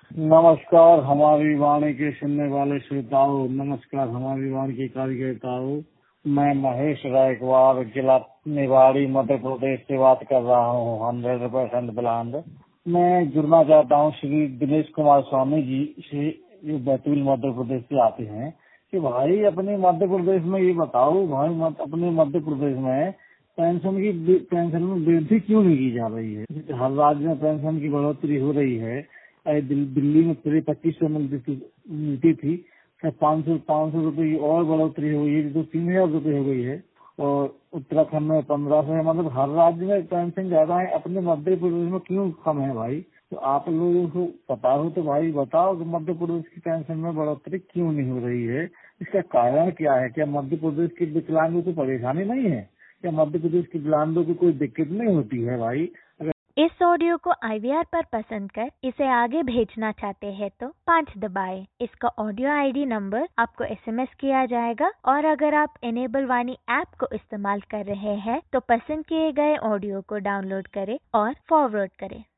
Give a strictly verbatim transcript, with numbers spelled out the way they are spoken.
नमस्कार हमारी वाणी के सुनने वाले श्रोताओं, नमस्कार हमारी वाणी के कार्यकर्ताओं। मैं महेश रायकवाड़, जिला निवाड़ी, मध्य प्रदेश से बात कर रहा हूँ। Hundred percent bland. मैं जुड़ना चाहता हूँ श्री दिनेश कुमार स्वामी जी से, जो बैतूल मध्य प्रदेश से आते हैं, कि भाई अपने मध्य प्रदेश में ये बताओ भाई, मत, अपने मध्य प्रदेश में पेंशन की पेंशन में वृद्धि क्यों नहीं की जा रही है। हर राज्य में पेंशन की बढ़ोतरी हो रही है। दिल, दिल्ली में पूरी पच्चीस सौ मिलती थी, पाँच सौ पाँच सौ रूपये की और बढ़ोतरी हो गई है, तो तीन हजार रूपये हो गई है। और उत्तराखंड में पंद्रह सौ है। मतलब हर राज्य में पेंशन ज्यादा है, अपने मध्य प्रदेश में क्यों कम है भाई। तो आप लोगों को पता हो तो भाई बताओ कि मध्य प्रदेश की पेंशन में बढ़ोतरी क्यों नहीं हो रही है। इसका कारण क्या है। क्या मध्य प्रदेश के विकलांगों को परेशानी नहीं है? क्या मध्य प्रदेश के विकलांगों को कोई दिक्कत नहीं होती है भाई? अगर इस ऑडियो को आई वी आर पर पसंद कर इसे आगे भेजना चाहते हैं तो पाँच दबाएं। इसका ऑडियो आई डी नंबर आपको एस एम एस किया जाएगा। और अगर आप इनेबल वाणी ऐप को इस्तेमाल कर रहे हैं तो पसंद किए गए ऑडियो को डाउनलोड करें और फॉरवर्ड करें।